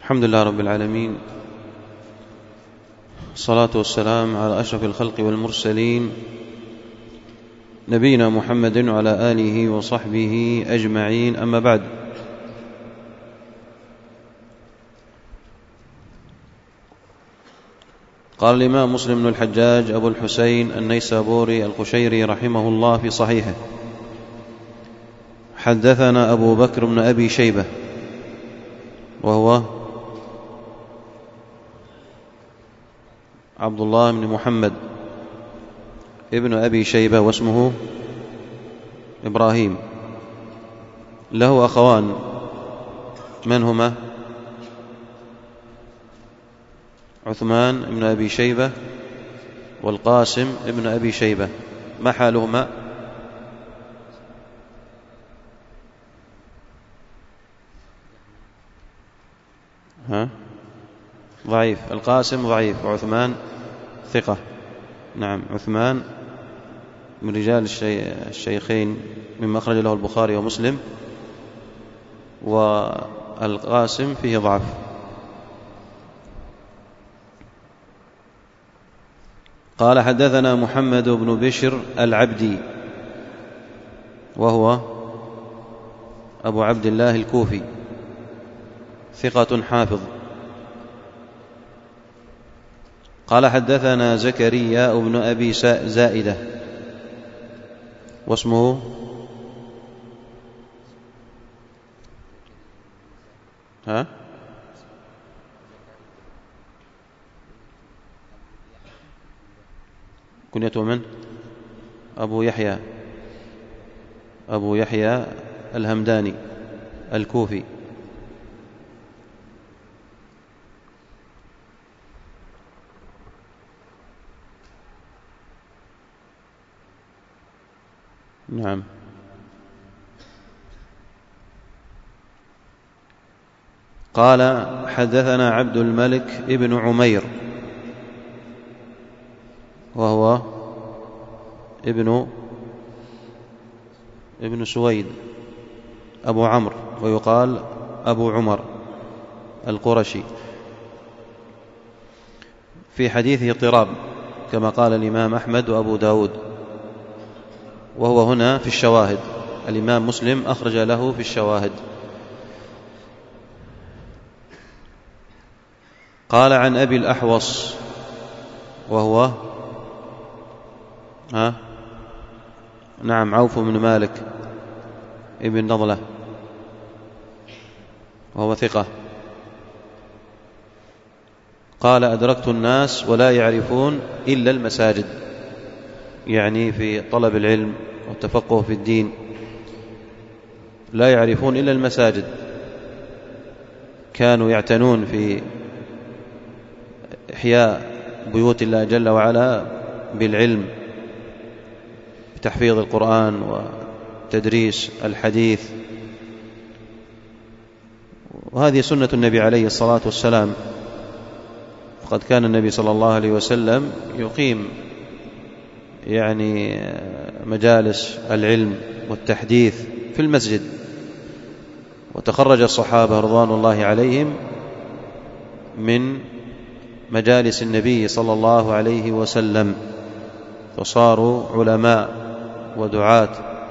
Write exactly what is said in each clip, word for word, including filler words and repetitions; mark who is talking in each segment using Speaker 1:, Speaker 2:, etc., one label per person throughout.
Speaker 1: الحمد لله رب العالمين، الصلاة والسلام على أشرف الخلق والمرسلين، نبينا محمد وعلى آله وصحبه أجمعين. أما بعد، قال الإمام مسلم بن الحجاج أبو الحسين النيسابوري القشيري رحمه الله في صحيحه: حدثنا أبو بكر بن أبي شيبة، وهو عبد الله بن محمد ابن أبي شيبة، واسمه إبراهيم. له أخوان، من هما؟ عثمان بن أبي شيبة والقاسم ابن أبي شيبة. ما حالهما؟ ها؟ ضعيف. القاسم ضعيف، وعثمان ثقة. نعم، عثمان من رجال الشيخين مما أخرج له البخاري ومسلم، والقاسم فيه ضعف. قال: حدثنا محمد بن بشر العبدي، وهو أبو عبد الله الكوفي، ثقة حافظ. قال: حدثنا زكريا بن أبي زائدة، واسمه ها كنيته من؟ أبو يحيى أبو يحيى الهمداني الكوفي. نعم. قال: حدثنا عبد الملك ابن عمير، وهو ابن ابن سويد أبو عمرو، ويقال أبو عمر القرشي. في حديثه اضطراب كما قال الإمام أحمد وأبو داود، وهو هنا في الشواهد. الإمام مسلم أخرج له في الشواهد. قال: عن أبي الأحوص، وهو ها نعم عوف بن مالك ابن نضلة، وهو ثقة. قال: أدركت الناس ولا يعرفون إلا المساجد، يعني في طلب العلم والتفقه في الدين، لا يعرفون إلا المساجد. كانوا يعتنون في إحياء بيوت الله جل وعلا بالعلم، بتحفيظ القرآن وتدريس الحديث، وهذه سنة النبي عليه الصلاة والسلام. فقد كان النبي صلى الله عليه وسلم يقيم يعني مجالس العلم والتحديث في المسجد، وتخرج الصحابة رضوان الله عليهم من مجالس النبي صلى الله عليه وسلم، فصاروا علماء ودعاة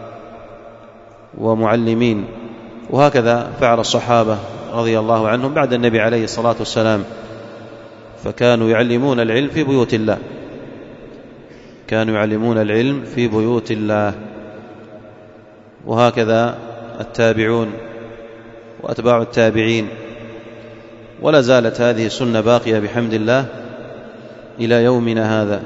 Speaker 1: ومعلمين. وهكذا فعل الصحابة رضي الله عنهم بعد النبي عليه الصلاة والسلام، فكانوا يعلمون العلم في بيوت الله كانوا يعلمون العلم في بيوت الله وهكذا التابعون وأتباع التابعين. ولا زالت هذه السنة باقية بحمد الله إلى يومنا هذا،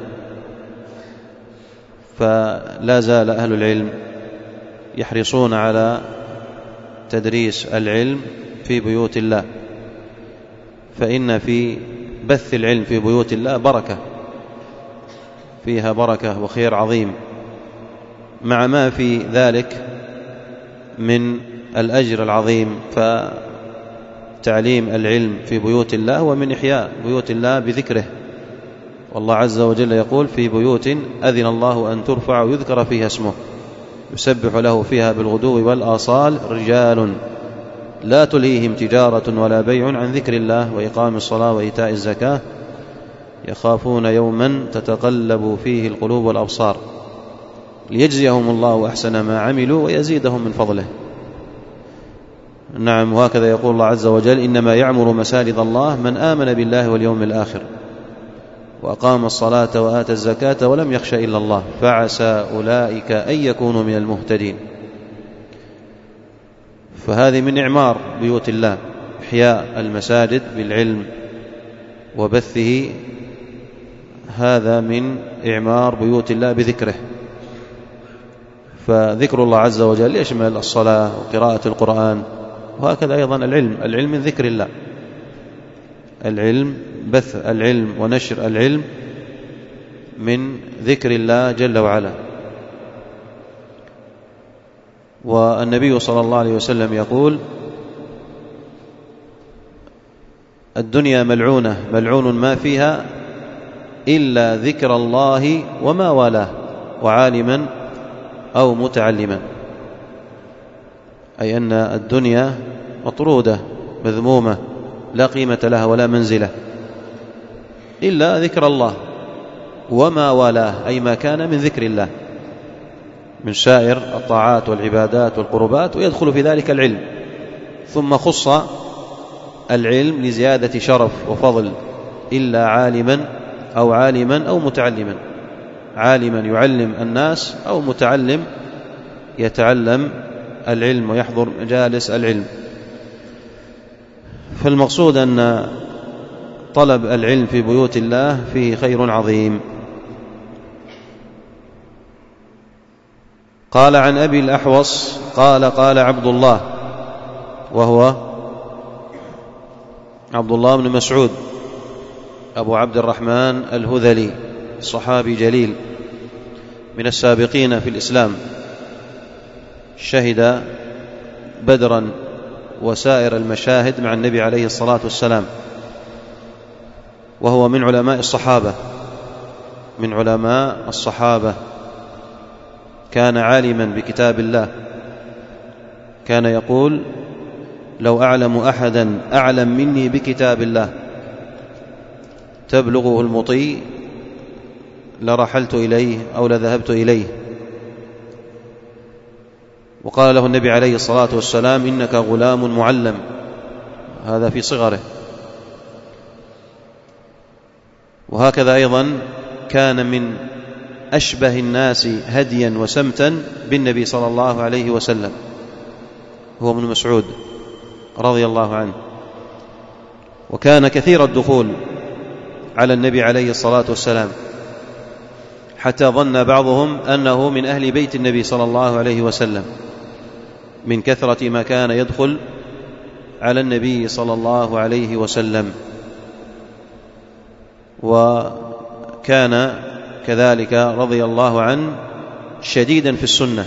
Speaker 1: فلا زال أهل العلم يحرصون على تدريس العلم في بيوت الله، فإن في بث العلم في بيوت الله بركة، فيها بركة وخير عظيم، مع ما في ذلك من الأجر العظيم. فتعليم العلم في بيوت الله ومن إحياء بيوت الله بذكره، والله عز وجل يقول: في بيوت أذن الله أن ترفع ويذكر فيها اسمه يسبح له فيها بالغدو والآصال رجال لا تلهيهم تجارة ولا بيع عن ذكر الله وإقام الصلاة وإيتاء الزكاة يخافون يوما تتقلب فيه القلوب والأبصار ليجزيهم الله أحسن ما عملوا ويزيدهم من فضله. نعم، وهكذا يقول الله عز وجل: إنما يعمر مساجد الله من آمن بالله واليوم الآخر وأقام الصلاة وآتى الزكاة ولم يخش إلا الله فعسى أولئك أن يكونوا من المهتدين. فهذه من إعمار بيوت الله، إحياء المساجد بالعلم وبثه، هذا من إعمار بيوت الله بذكره. فذكر الله عز وجل يشمل الصلاة وقراءة القرآن، وهكذا أيضا العلم العلم من ذكر الله، العلم بث العلم ونشر العلم من ذكر الله جل وعلا. والنبي صلى الله عليه وسلم يقول: الدنيا ملعونة ملعون ما فيها إلا ذكر الله وما والاه وعالما أو متعلما، أي أن الدنيا مطرودة مذمومة لا قيمة لها ولا منزلة إلا ذكر الله وما والاه، أي ما كان من ذكر الله من سائر الطاعات والعبادات والقربات، ويدخل في ذلك العلم. ثم خص العلم لزيادة شرف وفضل: إلا عالما أو عالما أو متعلما، عالما يعلم الناس أو متعلم يتعلم العلم ويحضر مجالس العلم. فالمقصود أن طلب العلم في بيوت الله فيه خير عظيم. قال عن أبي الأحوص قال قال عبد الله، وهو عبد الله بن مسعود أبو عبد الرحمن الهذلي، صحابي جليل من السابقين في الإسلام، شهد بدرا وسائر المشاهد مع النبي عليه الصلاة والسلام، وهو من علماء الصحابة من علماء الصحابة كان عالما بكتاب الله، كان يقول: لو أعلم أحدا أعلم مني بكتاب الله تبلغه المطي لرحلت إليه أو لذهبت إليه. وقال له النبي عليه الصلاة والسلام: إنك غلام معلم، هذا في صغره. وهكذا أيضا كان من أشبه الناس هديا وسمتا بالنبي صلى الله عليه وسلم، هو ابن مسعود رضي الله عنه، وكان كثير الدخول على النبي عليه الصلاة والسلام، حتى ظن بعضهم أنه من أهل بيت النبي صلى الله عليه وسلم من كثرة ما كان يدخل على النبي صلى الله عليه وسلم. وكان كذلك رضي الله عنه شديدا في السنة،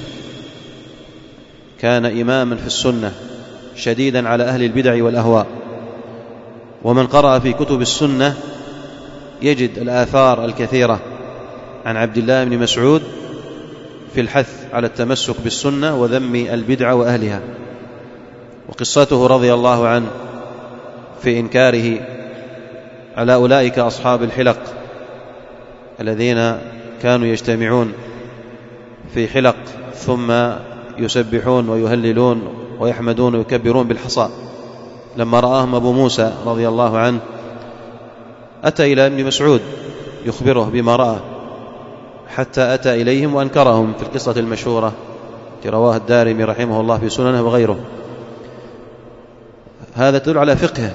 Speaker 1: كان إماما في السنة شديدا على أهل البدع والأهواء. ومن قرأ في كتب السنة يجد الآثار الكثيرة عن عبد الله بن مسعود في الحث على التمسك بالسنة وذم البدع وأهلها. وقصته رضي الله عنه في إنكاره على أولئك أصحاب الحلق الذين كانوا يجتمعون في حلق ثم يسبحون ويهللون ويحمدون ويكبرون بالحصى، لما رآهم أبو موسى رضي الله عنه أتى إلى ابن مسعود يخبره بما رأى، حتى أتى إليهم وأنكرهم في القصة المشهورة التي رواه الدارمي رحمه الله في سننه وغيره. هذا تدل على فقهه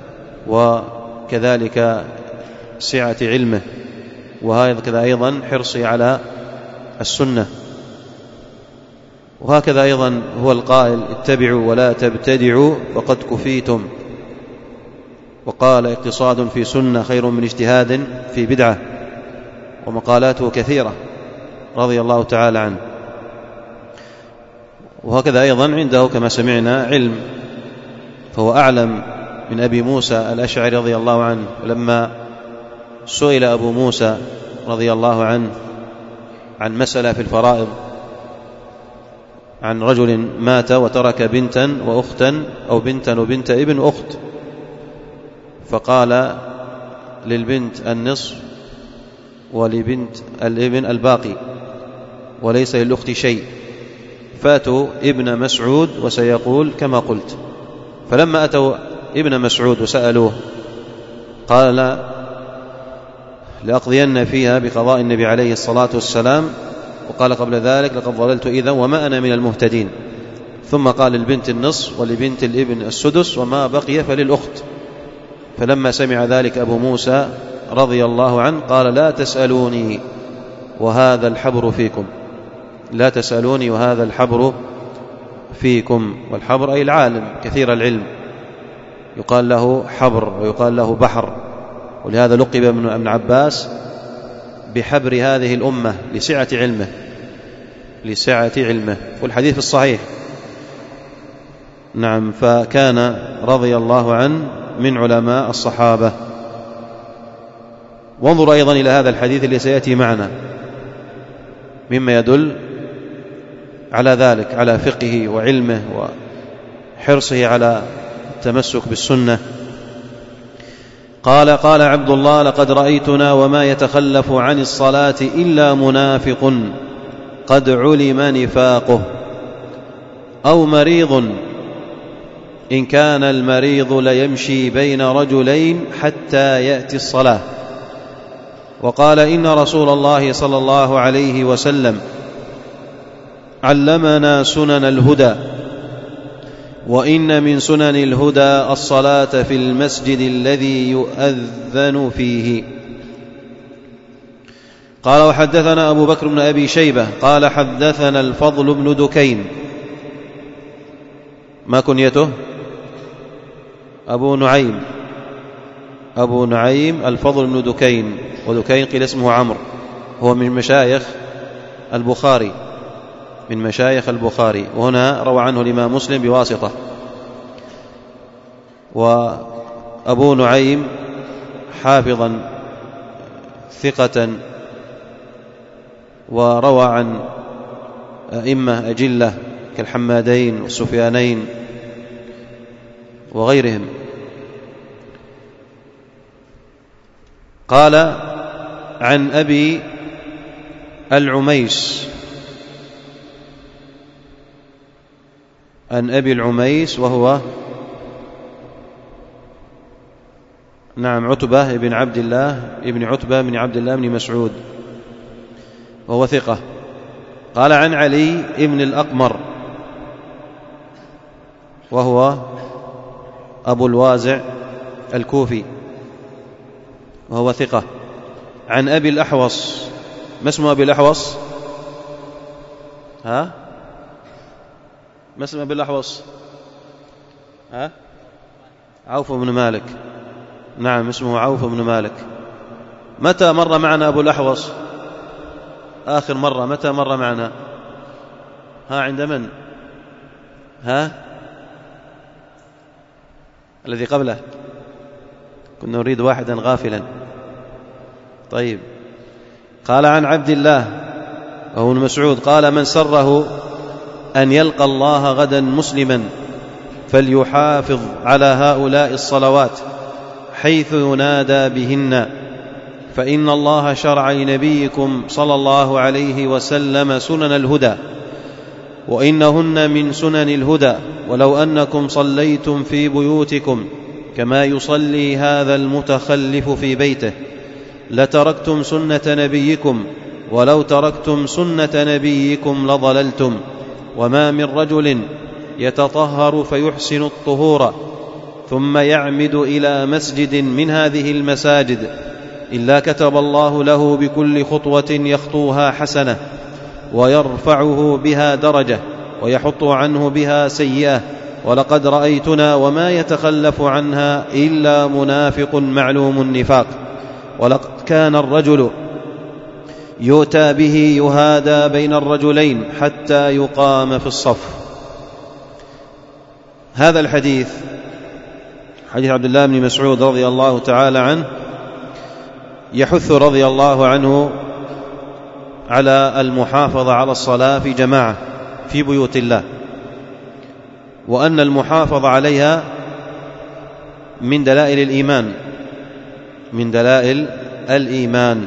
Speaker 1: وكذلك سعة علمه، وهكذا أيضا حرصي على السنة. وهكذا أيضا هو القائل: اتبعوا ولا تبتدعوا فقد كفيتم. وقال: اقتصاد في سنة خير من اجتهاد في بدعة. ومقالاته كثيرة رضي الله تعالى عنه. وهكذا أيضا عنده كما سمعنا علم، فهو أعلم من أبي موسى الأشعري رضي الله عنه. لما سئل أبو موسى رضي الله عنه عن مسألة في الفرائض عن رجل مات وترك بنتا وأختا أو بنتا وبنت ابن أخت، فقال للبنت النصف ولبنت الابن الباقي وليس للأخت شيء، فاتوا ابن مسعود وسيقول كما قلت. فلما أتوا ابن مسعود وسألوه قال لأقضين فيها بقضاء النبي عليه الصلاة والسلام، وقال قبل ذلك لقد ضللت إذا وما أنا من المهتدين، ثم قال للبنت النصف ولبنت الابن السدس وما بقي فللأخت. فلما سمع ذلك أبو موسى رضي الله عنه قال لا تسألوني وهذا الحبر فيكم، لا تسألوني وهذا الحبر فيكم. والحبر أي العالم كثير العلم، يقال له حبر ويقال له بحر، ولهذا لقب ابن عباس بحبر هذه الأمة لسعة علمه لسعة علمه والحديث في الصحيح. نعم، فكان رضي الله عنه من علماء الصحابة. وانظر أيضا إلى هذا الحديث اللي سيأتي معنا مما يدل على ذلك، على فقهه وعلمه وحرصه على التمسك بالسنة. قال قال عبد الله لقد رأيتنا وما يتخلف عن الصلاة إلا منافق قد علم نفاقه أو مريض، إن كان المريض ليمشي بين رجلين حتى يأتي الصلاة. وقال إن رسول الله صلى الله عليه وسلم علمنا سنن الهدى، وإن من سنن الهدى الصلاة في المسجد الذي يؤذن فيه. قال وحدثنا أبو بكر بن أبي شيبة قال حدثنا الفضل بن دكين، ما كنيته؟ أبو نعيم أبو نعيم الفضل بن دكين، ودكين قيل اسمه عمرو، هو من مشايخ البخاري من مشايخ البخاري وهنا روى عنه الإمام مسلم بواسطة. وأبو نعيم حافظا ثقة، وروى عن أئمة أجلة كالحمادين والسفيانين وغيرهم. قال عن أبي العميس عن أبي العميس وهو نعم عتبة بن عبد الله ابن عتبة بن عبد الله بن مسعود وهو ثقة. قال عن علي ابن الأقمر وهو أبو الوازع الكوفي وهو ثقة. عن أبي الأحوص، ما اسمه أبي الأحوص؟ ها ما اسمه أبي الأحوص؟ ها عوف بن مالك. نعم اسمه عوف بن مالك. متى مر معنا أبو الأحوص آخر مرة؟ متى مر معنا؟ ها عند من؟ ها الذي قبله؟ كنا نريد واحدا غافلا. طيب. قال عن عبد الله وهو ابن مسعود قال من سره أن يلقى الله غدا مسلما فليحافظ على هؤلاء الصلوات حيث ينادى بهن، فإن الله شرع لنبيكم صلى الله عليه وسلم سنن الهدى، وإنهن من سنن الهدى، ولو أنكم صليتم في بيوتكم كما يصلي هذا المتخلف في بيته لتركتم سنة نبيكم، ولو تركتم سنة نبيكم لضللتم. وما من رجل يتطهر فيحسن الطهور ثم يعمد إلى مسجد من هذه المساجد إلا كتب الله له بكل خطوة يخطوها حسنة، ويرفعه بها درجة، ويحط عنه بها سيئة. ولقد رأيتنا وما يتخلف عنها إلا منافق معلوم النفاق. ولقد كان الرجل يؤتى به يهادى بين الرجلين حتى يقام في الصف. هذا الحديث حديث عبد الله بن مسعود رضي الله تعالى عنه يحث رضي الله عنه على المحافظة على الصلاة في جماعة، في بيوت الله، وأن المحافظة عليها من دلائل الإيمان من دلائل الإيمان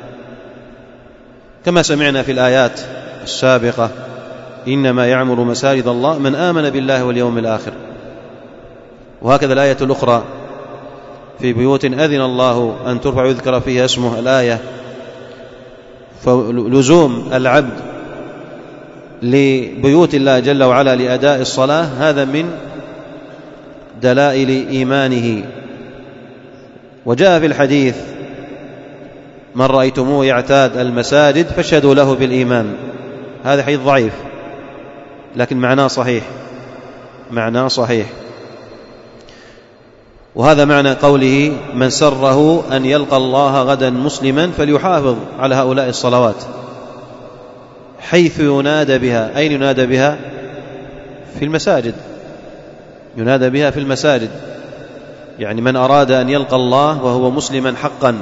Speaker 1: كما سمعنا في الآيات السابقة: إنما يعمر مساجد الله من آمن بالله واليوم الآخر. وهكذا الآية الأخرى: في بيوت أذن الله أن ترفع ويذكر فيها اسمه، الآية. فلزوم العبد لبيوت الله جل وعلا لأداء الصلاة هذا من دلائل إيمانه. وجاء في الحديث: من رأيتموه يعتاد المساجد فاشهدوا له بالإيمان. هذا حديث ضعيف لكن معناه صحيح معناه صحيح وهذا معنى قوله: من سره أن يلقى الله غدا مسلما فليحافظ على هؤلاء الصلوات، حيث ينادى بها. أين ينادى بها؟ في المساجد، ينادى بها في المساجد. يعني من أراد أن يلقى الله وهو مسلما حقا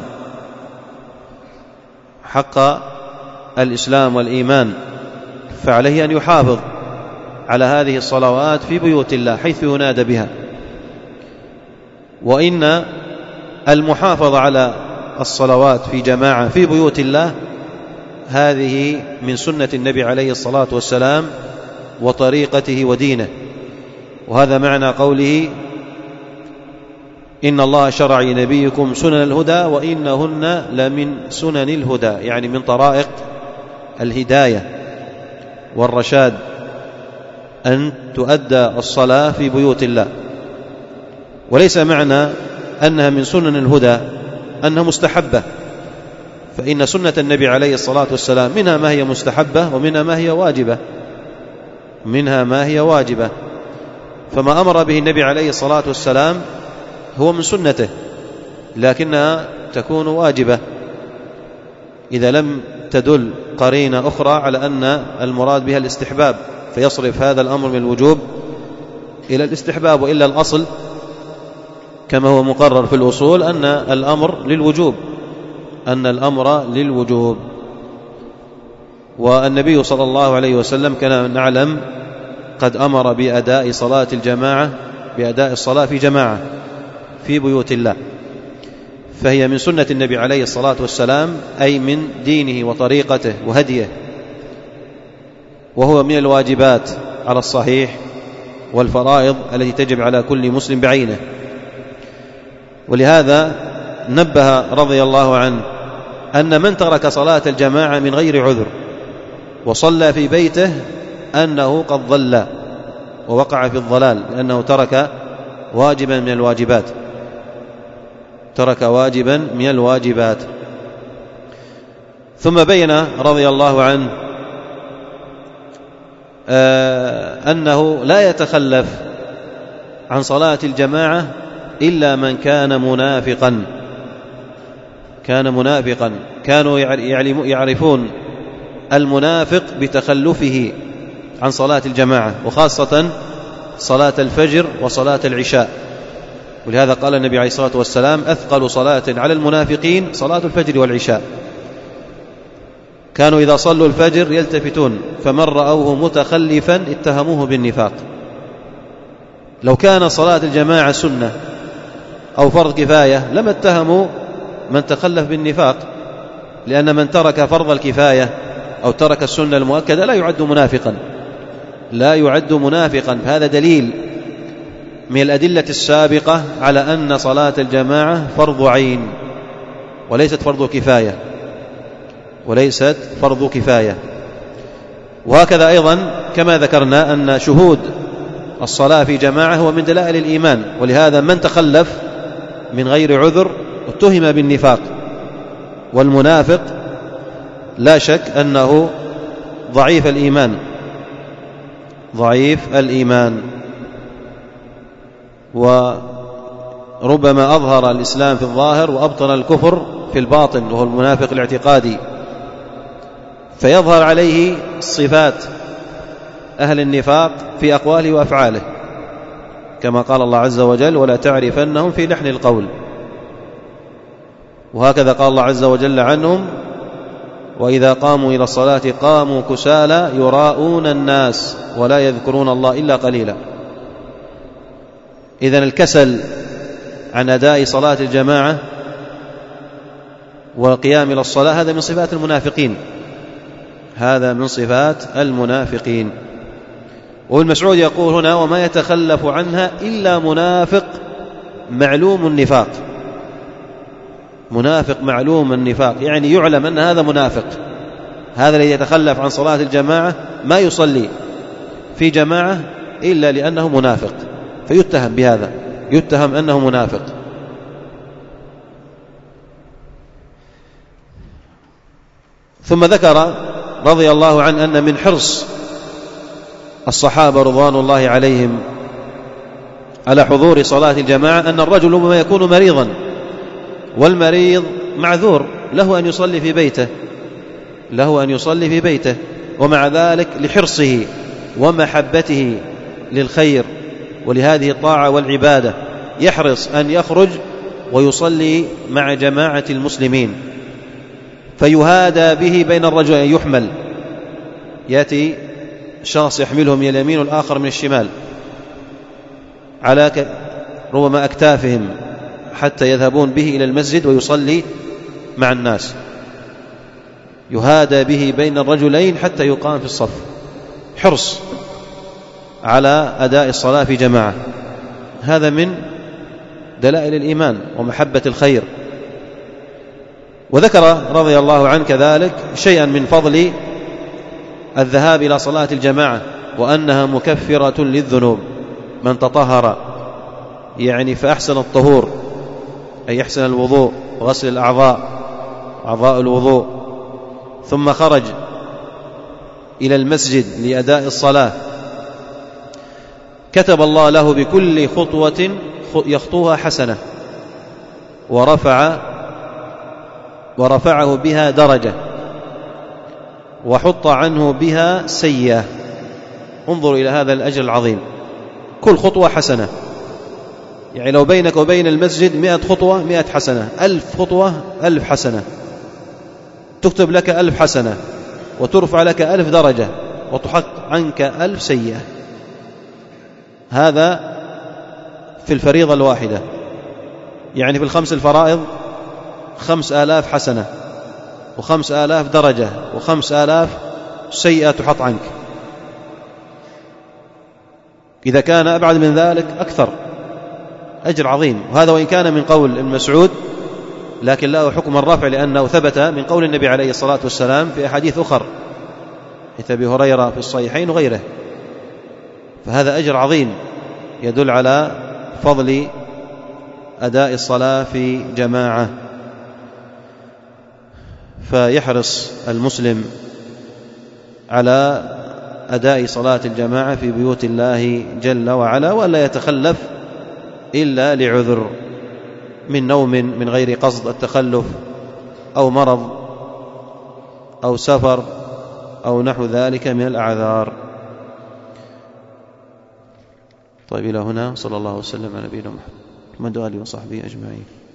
Speaker 1: حق الإسلام والإيمان فعليه أن يحافظ على هذه الصلوات في بيوت الله حيث ينادى بها. وإن المحافظة على الصلوات في جماعة في بيوت الله هذه من سنة النبي عليه الصلاة والسلام وطريقته ودينه. وهذا معنى قوله: إن الله شرع لنبيكم سنن الهدى وإنهن لمن سنن الهدى، يعني من طرائق الهداية والرشاد أن تؤدى الصلاة في بيوت الله. وليس معنى أنها من سنن الهدى أنها مستحبة، فإن سنة النبي عليه الصلاة والسلام منها ما هي مستحبة ومنها ما هي واجبة منها ما هي واجبة فما أمر به النبي عليه الصلاة والسلام هو من سنته، لكنها تكون واجبة إذا لم تدل قرينة أخرى على أن المراد بها الاستحباب، فيصرف هذا الأمر من الوجوب إلى الاستحباب. وإلا الأصل كما هو مقرر في الأصول أن الأمر للوجوب أن الأمر للوجوب والنبي صلى الله عليه وسلم كان نعلم قد أمر بأداء صلاة الجماعة بأداء الصلاة في جماعة في بيوت الله، فهي من سنة النبي عليه الصلاة والسلام، أي من دينه وطريقته وهديه، وهو من الواجبات على الصحيح والفرائض التي تجب على كل مسلم بعينه. ولهذا نبه رضي الله عنه أن من ترك صلاة الجماعة من غير عذر وصلى في بيته أنه قد ضل ووقع في الضلال، لأنه ترك واجبا من الواجبات ترك واجبا من الواجبات ثم بين رضي الله عنه أنه لا يتخلف عن صلاة الجماعة إلا من كان منافقا كان منافقا كانوا يعرفون المنافق بتخلفه عن صلاة الجماعة، وخاصة صلاة الفجر وصلاة العشاء. ولهذا قال النبي عليه الصلاة والسلام: أثقل صلاة على المنافقين صلاة الفجر والعشاء. كانوا إذا صلوا الفجر يلتفتون، فمن رأوه متخلفا اتهموه بالنفاق. لو كان صلاة الجماعة سنة أو فرض كفاية لما اتهموا من تخلف بالنفاق، لأن من ترك فرض الكفاية أو ترك السنة المؤكدة لا يعد منافقا لا يعد منافقا هذا دليل من الأدلة السابقة على أن صلاة الجماعة فرض عين وليست فرض كفاية وليست فرض كفاية وهكذا أيضا كما ذكرنا أن شهود الصلاة في جماعة هو من دلائل الإيمان. ولهذا من تخلف من غير عذر اتهم بالنفاق، والمنافق لا شك أنه ضعيف الإيمان ضعيف الإيمان وربما أظهر الإسلام في الظاهر وأبطن الكفر في الباطن، وهو المنافق الاعتقادي، فيظهر عليه صفات أهل النفاق في أقواله وأفعاله، كما قال الله عز وجل: ولا تعرفنهم في لحن القول. وهكذا قال الله عز وجل عنهم: وإذا قاموا إلى الصلاة قاموا كسالى يراءون الناس ولا يذكرون الله إلا قليلا. إذن الكسل عن أداء صلاة الجماعة والقيام إلى الصلاة هذا من صفات المنافقين، هذا من صفات المنافقين. وابن مسعود يقول هنا: وما يتخلف عنها إلا منافق معلوم النفاق. منافق معلوم النفاق، يعني يعلم أن هذا منافق، هذا الذي يتخلف عن صلاة الجماعة ما يصلي في جماعة إلا لأنه منافق، فيتهم بهذا، يتهم أنه منافق. ثم ذكر رضي الله عنه أن من حرص الصحابة رضوان الله عليهم على حضور صلاة الجماعة أن الرجل ربما يكون مريضا، والمريض معذور، له أن يصلي في بيته، له أن يصلي في بيته، ومع ذلك لحرصه ومحبته للخير ولهذه الطاعة والعبادة يحرص أن يخرج ويصلي مع جماعة المسلمين، فيهادى به بين الرجلين، يحمل، يأتي شخص يحمله من اليمين والآخر من الشمال على ربما أكتافهم حتى يذهبون به إلى المسجد ويصلي مع الناس، يهادى به بين الرجلين حتى يقام في الصف، حرص على أداء الصلاة في جماعة. هذا من دلائل الإيمان ومحبة الخير. وذكر رضي الله عنه كذلك شيئا من فضل الذهاب إلى صلاة الجماعة، وأنها مكفرة للذنوب. من تطهر يعني فأحسن الطهور، أي يحسن الوضوء وغسل الأعضاء، أعضاء الوضوء، ثم خرج إلى المسجد لأداء الصلاة، كتب الله له بكل خطوة يخطوها حسنة، ورفع ورفعه بها درجة، وحط عنه بها سيئة. انظر إلى هذا الأجر العظيم، كل خطوة حسنة، يعني لو بينك وبين المسجد مئة خطوة مئة حسنة، ألف خطوة ألف حسنة، تكتب لك ألف حسنة، وترفع لك ألف درجة، وتحط عنك ألف سيئة. هذا في الفريضة الواحدة، يعني في الخمس الفرائض خمس آلاف حسنة، وخمس آلاف درجة، وخمس آلاف سيئة تحط عنك. إذا كان أبعد من ذلك أكثر، أجر عظيم. وهذا وإن كان من قول ابن مسعود لكن له حكم الرفع، لأنه ثبت من قول النبي عليه الصلاة والسلام في أحاديث أخر، حديث أبي هريرة في الصحيحين وغيره. فهذا أجر عظيم يدل على فضل أداء الصلاة في جماعة. فيحرص المسلم على أداء صلاة الجماعة في بيوت الله جل وعلا، ولا يتخلف إلا لعذر من نوم من غير قصد التخلف، أو مرض، أو سفر، أو نحو ذلك من الأعذار. طيب، إلى هنا، صلى الله وسلم على نبينا محمد وآله وصحبه أجمعين.